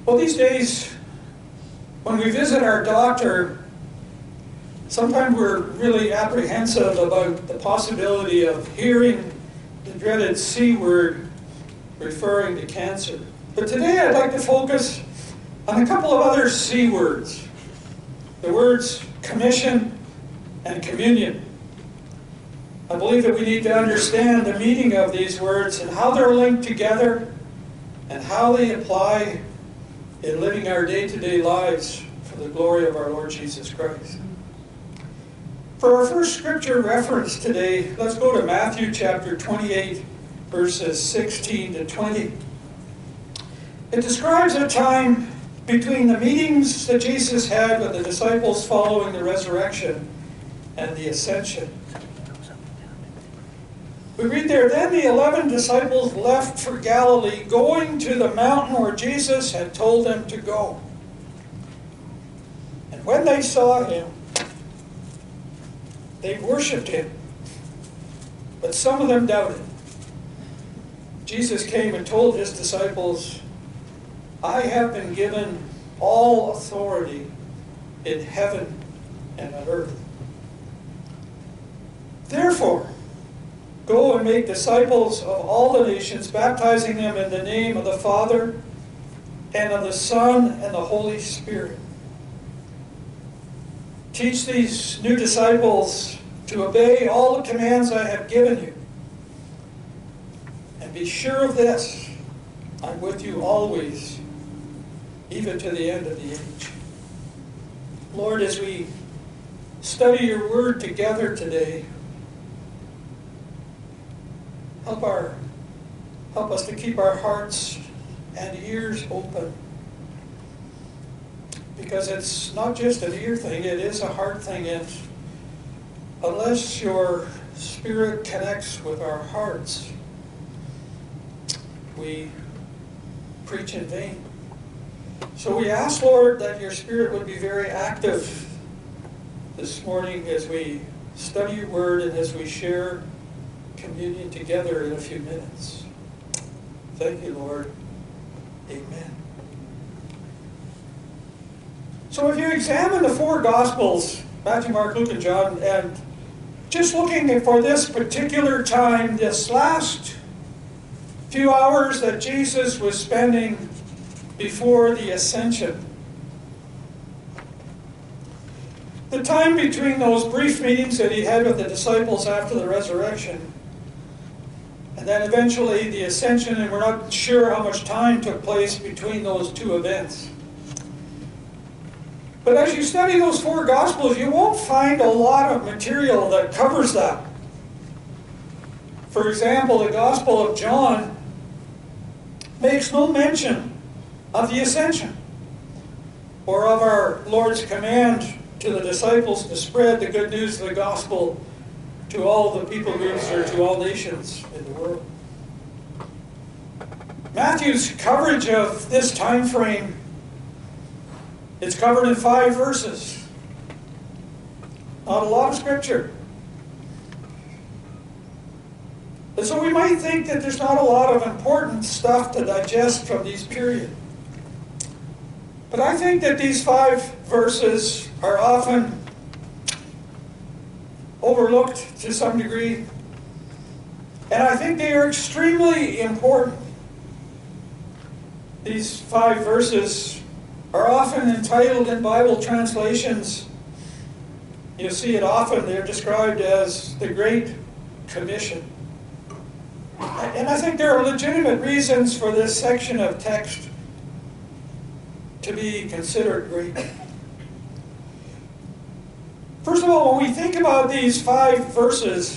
Well, these days, when we visit our doctor, sometimes we're really apprehensive about the possibility of hearing the dreaded C word referring to cancer. But today I'd like to focus on a couple of other C words. The words commission and communion. I believe that we need to understand the meaning of these words and how they're linked together and how they apply in living our day-to-day lives for the glory of our Lord Jesus Christ. For our first scripture reference today, let's go to Matthew chapter 28, verses 16 to 20. It describes a time between the meetings that Jesus had with the disciples following the resurrection and the ascension. We read there, "Then the 11 disciples left for Galilee, going to the mountain where Jesus had told them to go. And when they saw him, they worshipped him, but some of them doubted. Jesus came and told his disciples, 'I have been given all authority in heaven and on earth. Therefore, go and make disciples of all the nations, baptizing them in the name of the Father and of the Son and the Holy Spirit. Teach these new disciples to obey all the commands I have given you. And be sure of this, I'm with you always, even to the end of the age.'" Lord, as we study your word together today, help us to keep our hearts and ears open. Because it's not just an ear thing, it is a heart thing. And unless your Spirit connects with our hearts, we preach in vain. So we ask, Lord, that your Spirit would be very active this morning as we study your word and as we share communion together in a few minutes. Thank you, Lord. Amen. So if you examine the four Gospels, Matthew, Mark, Luke, and John, and just looking for this particular time, this last few hours that Jesus was spending before the ascension, the time between those brief meetings that he had with the disciples after the resurrection, and then eventually the ascension, and we're not sure how much time took place between those two events. But as you study those four Gospels, you won't find a lot of material that covers that. For example, the Gospel of John makes no mention of the ascension or of our Lord's command to the disciples to spread the good news of the gospel to all the people groups or to all nations in the world. Matthew's coverage of this time frame, it's covered in 5 verses. Not a lot of scripture. And so we might think that there's not a lot of important stuff to digest from these periods. But I think that these 5 verses are often overlooked to some degree. And I think they are extremely important. These 5 verses are often entitled in Bible translations. You see it often, they're described as the Great Commission. And I think there are legitimate reasons for this section of text to be considered great. First of all, when we think about these 5 verses,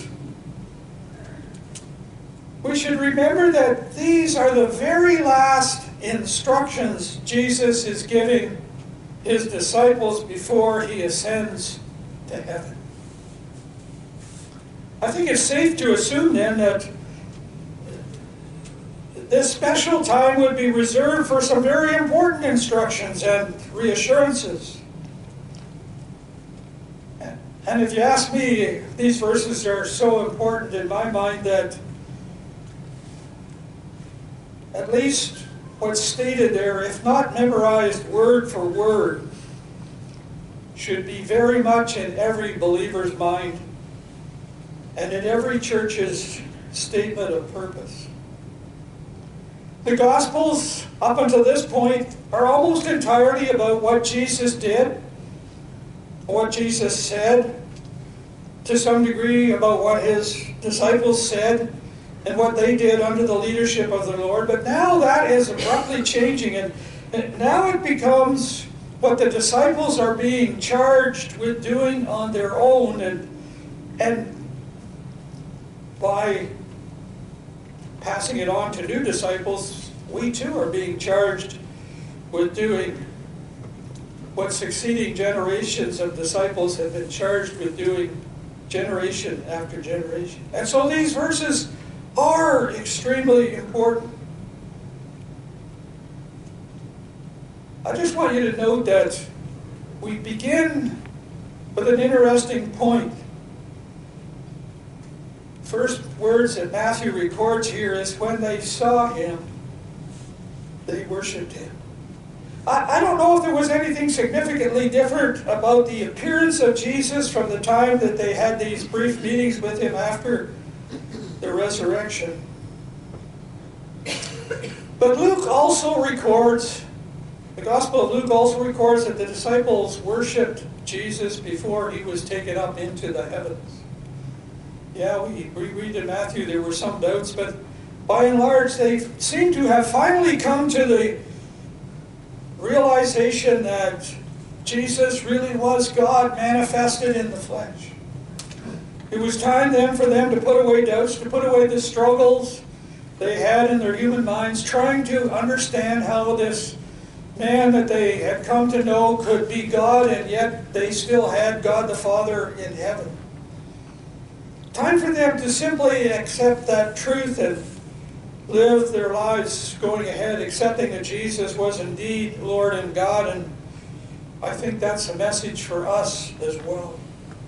we should remember that these are the very last instructions Jesus is giving his disciples before he ascends to heaven. I think it's safe to assume then that this special time would be reserved for some very important instructions and reassurances. And if you ask me, these verses are so important in my mind that at least what's stated there, if not memorized word for word, should be very much in every believer's mind and in every church's statement of purpose. The Gospels, up until this point, are almost entirely about what Jesus did, what Jesus said, to some degree about what his disciples said, and what they did under the leadership of the Lord. But now that is abruptly changing, and now it becomes what the disciples are being charged with doing on their own, and by passing it on to new disciples, we too are being charged with doing what succeeding generations of disciples have been charged with doing generation after generation. And so these verses are extremely important. I just want you to note that we begin with an interesting point. First words that Matthew records here is when they saw him, they worshipped him. I don't know if there was anything significantly different about the appearance of Jesus from the time that they had these brief meetings with him after the resurrection. But Luke also records, the Gospel of Luke also records that the disciples worshipped Jesus before he was taken up into the heavens. Yeah, we read in Matthew there were some doubts, but by and large they seem to have finally come to the realization that Jesus really was God manifested in the flesh. It was time then for them to put away doubts, to put away the struggles they had in their human minds, trying to understand how this man that they had come to know could be God, and yet they still had God the Father in heaven. Time for them to simply accept that truth and live their lives going ahead, accepting that Jesus was indeed Lord and God, and I think that's a message for us as well.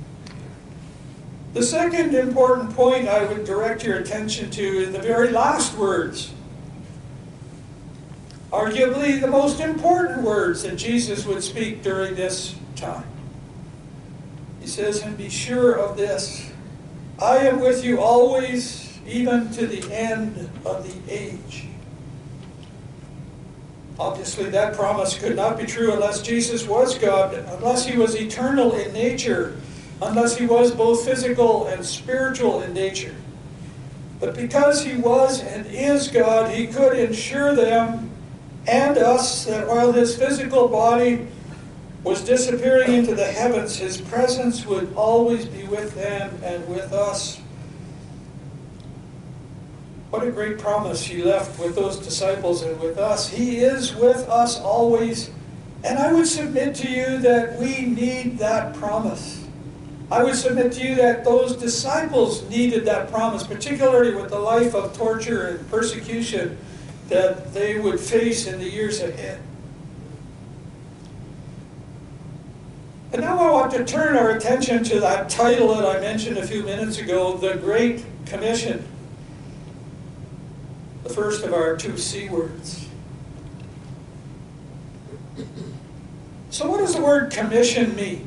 The second important point I would direct your attention to is the very last words. Arguably the most important words that Jesus would speak during this time. He says, "And be sure of this, I am with you always, even to the end of the age." Obviously, that promise could not be true unless Jesus was God, unless he was eternal in nature, unless he was both physical and spiritual in nature. But because he was and is God, he could ensure them and us that while his physical body was disappearing into the heavens, his presence would always be with them and with us. What a great promise he left with those disciples and with us. He is with us always. And I would submit to you that we need that promise. I would submit to you that those disciples needed that promise, particularly with the life of torture and persecution that they would face in the years ahead. And now I want to turn our attention to that title that I mentioned a few minutes ago, the Great Commission. The first of our two C words. So what does the word commission mean?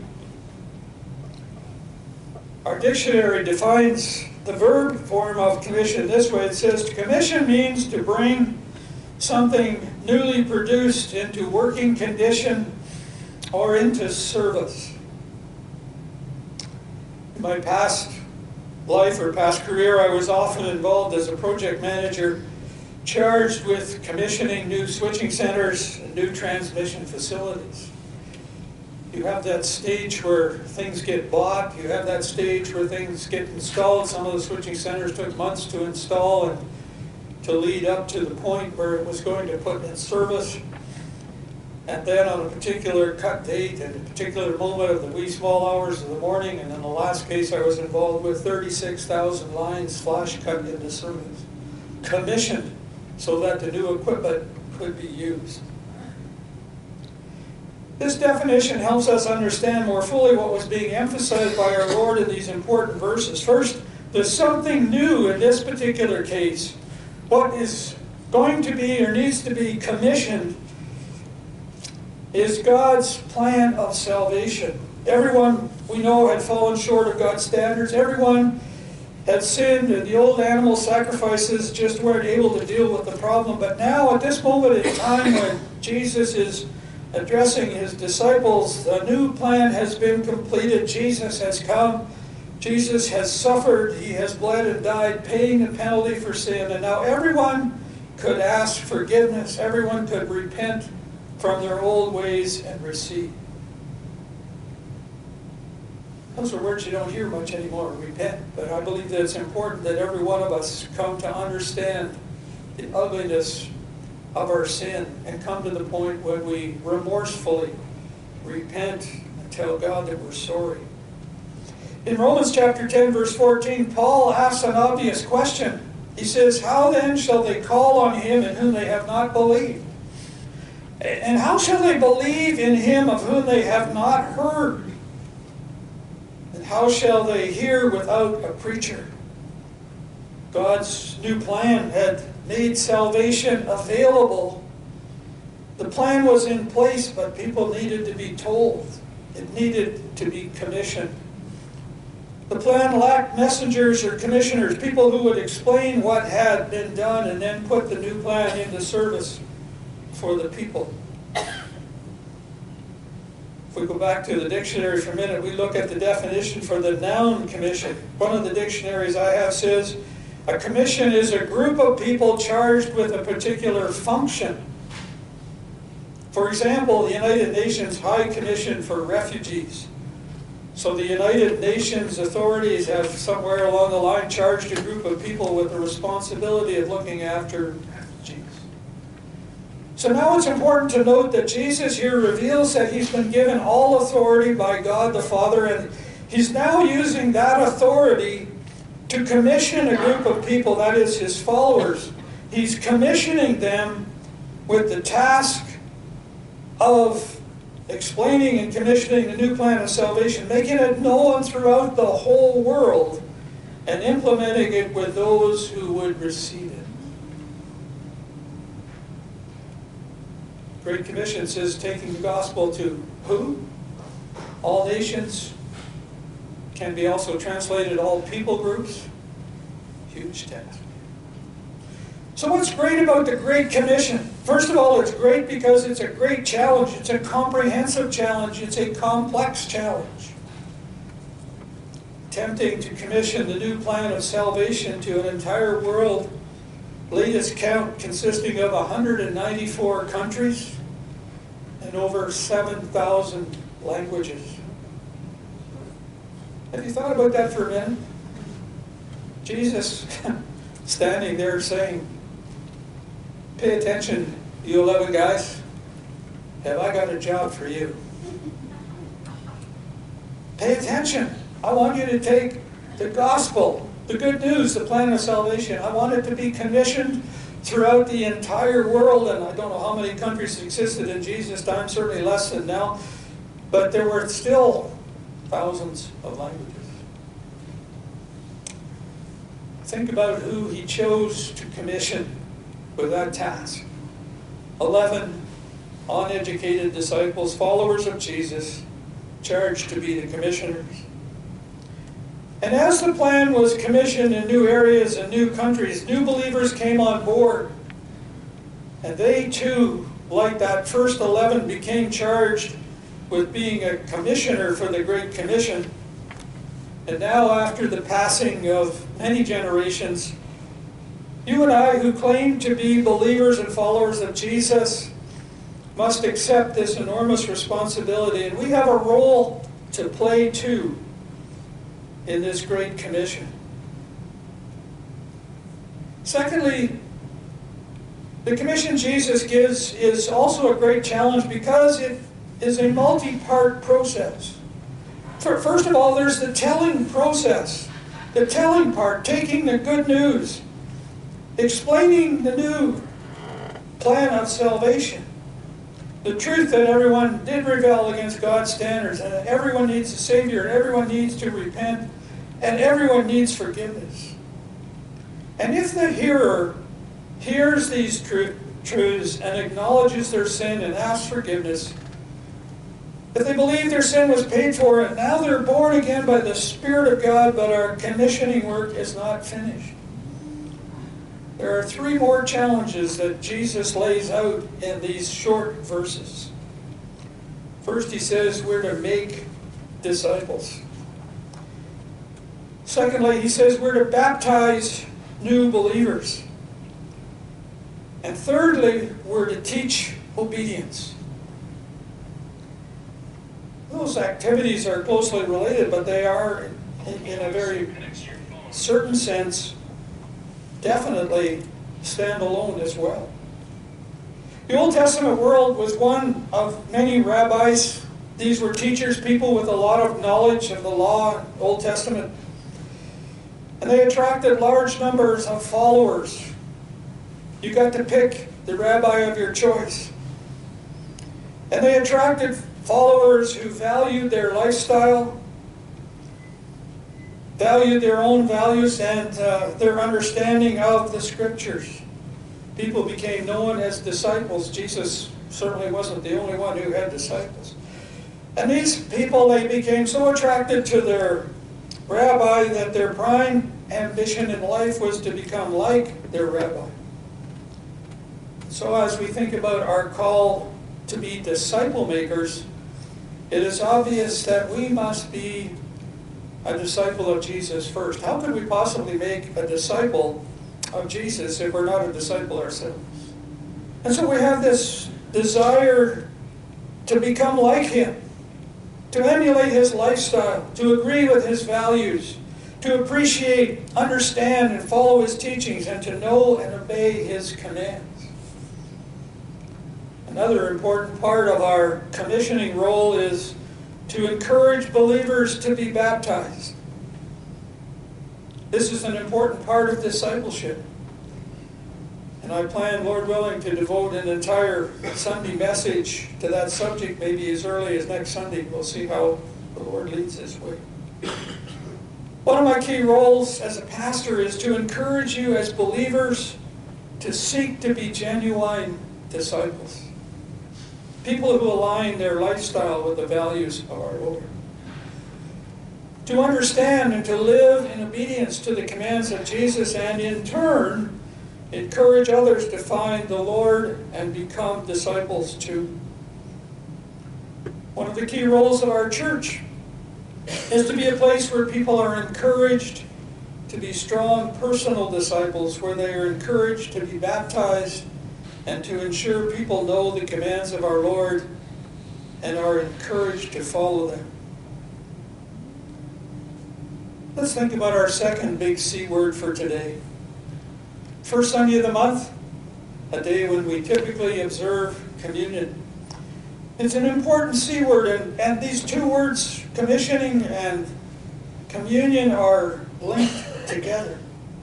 Our dictionary defines the verb form of commission this way. It says to commission means to bring something newly produced into working condition or into service. In my past life or past career, I was often involved as a project manager charged with commissioning new switching centers and new transmission facilities. You have that stage where things get bought. You have that stage where things get installed. Some of the switching centers took months to install and to lead up to the point where it was going to put in service. And then on a particular cut date and a particular moment of the wee small hours of the morning, and in the last case I was involved with, 36,000 lines flash cut into service, commissioned so that the new equipment could be used. This definition helps us understand more fully what was being emphasized by our Lord in these important verses. First, there's something new in this particular case. What is going to be or needs to be commissioned is God's plan of salvation. Everyone we know had fallen short of God's standards. Everyone had sinned, and the old animal sacrifices just weren't able to deal with the problem. But now, at this moment in time when Jesus is addressing his disciples, a new plan has been completed. Jesus has come. Jesus has suffered. He has bled and died, paying the penalty for sin. And now everyone could ask forgiveness. Everyone could repent from their old ways and receive. Those are words you don't hear much anymore, repent. But I believe that it's important that every one of us come to understand the ugliness of our sin and come to the point when we remorsefully repent and tell God that we're sorry. In Romans chapter 10, verse 14, Paul asks an obvious question. He says, how then shall they call on him in whom they have not believed? And how shall they believe in him of whom they have not heard? And how shall they hear without a preacher? God's new plan had made salvation available. The plan was in place, but people needed to be told. It needed to be commissioned. The plan lacked messengers or commissioners, people who would explain what had been done and then put the new plan into service for the people. If we go back to the dictionary for a minute, we look at the definition for the noun commission. One of the dictionaries I have says, a commission is a group of people charged with a particular function. For example, the United Nations High Commission for Refugees. So the United Nations authorities have somewhere along the line charged a group of people with the responsibility of looking after refugees. So now it's important to note that Jesus here reveals that he's been given all authority by God the Father, and he's now using that authority to commission a group of people, that is his followers. He's commissioning them with the task of explaining and commissioning the new plan of salvation, making it known throughout the whole world, and implementing it with those who would receive it. Great Commission says taking the gospel to who? All nations. Can be also translated all people groups. Huge task. So what's great about the Great Commission? First of all, it's great because it's a great challenge. It's a comprehensive challenge. It's a complex challenge. Attempting to commission the new plan of salvation to an entire world, latest count consisting of 194 countries and over 7,000 languages. Have you thought about that for a minute? Jesus standing there saying, pay attention, you 11 guys. Have I got a job for you? Pay attention. I want you to take the gospel, the good news, the plan of salvation. I want it to be commissioned throughout the entire world. And I don't know how many countries existed in Jesus' time, certainly less than now. But there were still thousands of languages. Think about who he chose to commission with that task. 11 uneducated disciples, followers of Jesus, charged to be the commissioners. And as the plan was commissioned in new areas and new countries, new believers came on board. And they too, like that first 11, became charged with being a commissioner for the Great Commission. And now, after the passing of many generations, you and I, who claim to be believers and followers of Jesus, must accept this enormous responsibility. And we have a role to play too in this Great Commission. Secondly, the commission Jesus gives is also a great challenge because it is a multi-part process. First of all, there's the telling process. The telling part, taking the good news, explaining the new plan of salvation. The truth that everyone did rebel against God's standards, and that everyone needs a Savior, and everyone needs to repent, and everyone needs forgiveness. And if the hearer hears these truths and acknowledges their sin and asks forgiveness, if they believe their sin was paid for and now they're born again by the Spirit of God, but our commissioning work is not finished. There are 3 more challenges that Jesus lays out in these short verses. First, he says we're to make disciples. Secondly, he says we're to baptize new believers. And thirdly, we're to teach obedience. Those activities are closely related, but they are, in a very certain sense, definitely stand alone as well. The Old Testament world was one of many rabbis. These were teachers, people with a lot of knowledge of the law and Old Testament. And they attracted large numbers of followers. You got to pick the rabbi of your choice. And they attracted followers who valued their lifestyle, valued their own values and their understanding of the Scriptures. People became known as disciples. Jesus certainly wasn't the only one who had disciples. And these people, they became so attracted to their rabbi that their prime ambition in life was to become like their rabbi. So as we think about our call to be disciple makers, it is obvious that we must be a disciple of Jesus first. How could we possibly make a disciple of Jesus if we're not a disciple ourselves? And so we have this desire to become like Him, to emulate His lifestyle, to agree with His values, to appreciate, understand, and follow His teachings, and to know and obey His commands. Another important part of our commissioning role is to encourage believers to be baptized. This is an important part of discipleship. And I plan, Lord willing, to devote an entire Sunday message to that subject, maybe as early as next Sunday. We'll see how the Lord leads this way. One of my key roles as a pastor is to encourage you as believers to seek to be genuine disciples. People who align their lifestyle with the values of our Lord. To understand and to live in obedience to the commands of Jesus, and in turn, encourage others to find the Lord and become disciples too. One of the key roles of our church is to be a place where people are encouraged to be strong personal disciples, where they are encouraged to be baptized, and to ensure people know the commands of our Lord and are encouraged to follow them. Let's think about our second big C word for today. First Sunday of the month, a day when we typically observe communion. It's an important C word, and these two words, commissioning and communion, are linked together.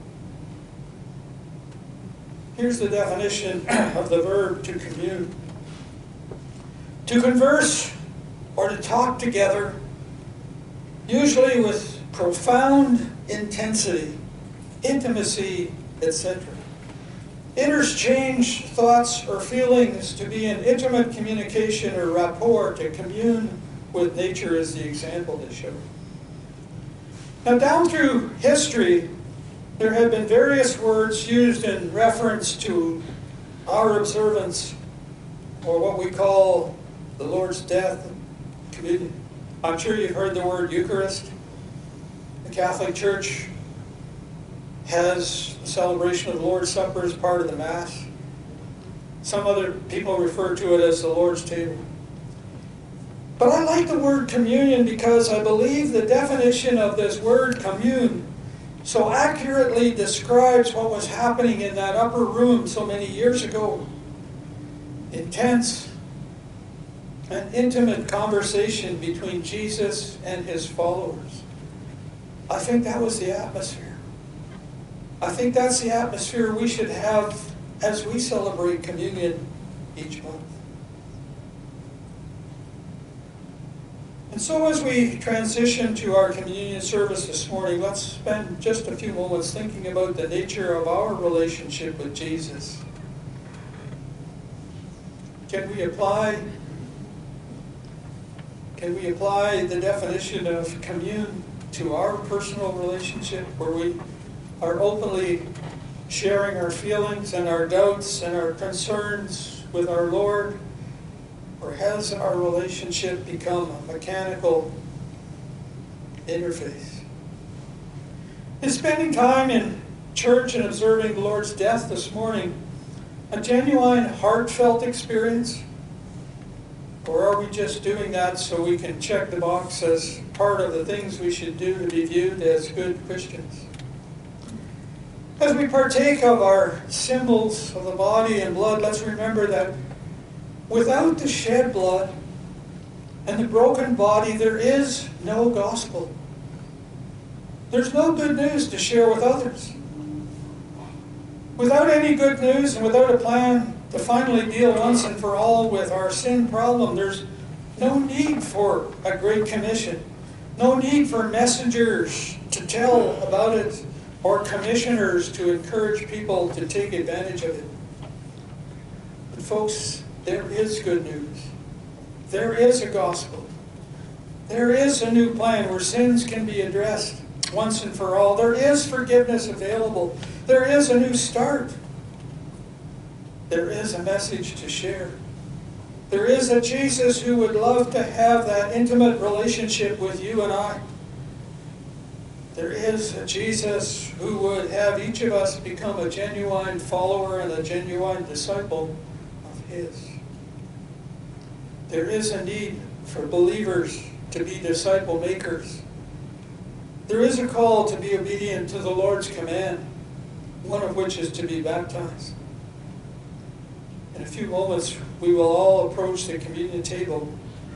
Here's the definition of the verb to commune. To converse or to talk together, usually with profound intensity, intimacy, etc. Interchange thoughts or feelings, to be in intimate communication or rapport, to commune with nature is the example they show. Now, down through history, there have been various words used in reference to our observance, or what we call the Lord's death and communion. I'm sure you've heard the word Eucharist. The Catholic Church has the celebration of the Lord's Supper as part of the Mass. Some other people refer to it as the Lord's table. But I like the word communion because I believe the definition of this word commune so accurately describes what was happening in that upper room so many years ago. Intense and intimate conversation between Jesus and His followers. I think that was the atmosphere. I think that's the atmosphere we should have as we celebrate communion each month. And so as we transition to our communion service this morning, let's spend just a few moments thinking about the nature of our relationship with Jesus. Can we apply the definition of commune to our personal relationship, where we are openly sharing our feelings and our doubts and our concerns with our Lord? Or has our relationship become a mechanical interface? Is spending time in church and observing the Lord's death this morning a genuine, heartfelt experience? Or are we just doing that so we can check the box as part of the things we should do to be viewed as good Christians? As we partake of our symbols of the body and blood, let's remember that without the shed blood and the broken body, there is no gospel. There's no good news to share with others. Without any good news and without a plan to finally deal once and for all with our sin problem, there's no need for a Great Commission, no need for messengers to tell about it or commissioners to encourage people to take advantage of it. But folks, there is good news. There is a gospel. There is a new plan where sins can be addressed once and for all. There is forgiveness available. There is a new start. There is a message to share. There is a Jesus who would love to have that intimate relationship with you and I. There is a Jesus who would have each of us become a genuine follower and a genuine disciple of His. There is a need for believers to be disciple makers. There is a call to be obedient to the Lord's command, one of which is to be baptized. In a few moments, we will all approach the communion table.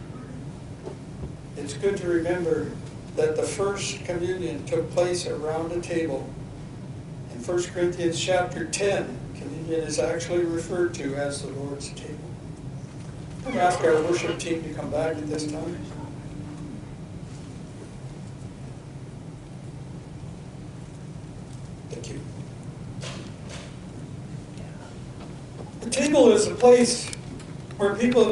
It's good to remember that the first communion took place around a table. In 1 Corinthians chapter 10, communion is actually referred to as the Lord's table. I'm going to ask our worship team to come back at this time. Thank you. The table is a place where people